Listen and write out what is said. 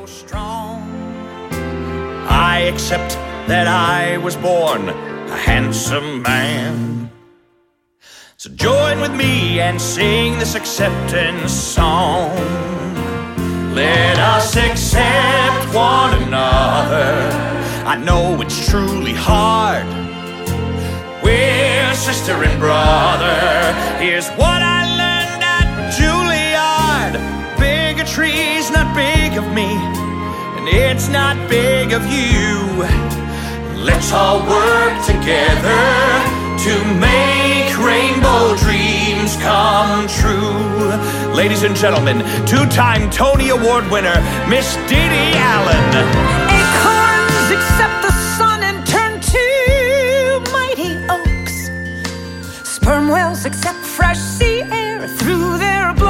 strong. I accept that I was born a handsome man. So join with me and sing this acceptance song. Let us accept one another. I know it's truly hard. We're sister and brother. Here's what I learned at Juilliard. Bigotry's not big of me, and it's not big of you. Let's all work together to make rainbow dreams come true. Ladies and gentlemen, two-time Tony Award winner, Miss Dee Dee Allen. Acorns accept the sun and turn to mighty oaks. Sperm whales accept fresh sea air through their blood.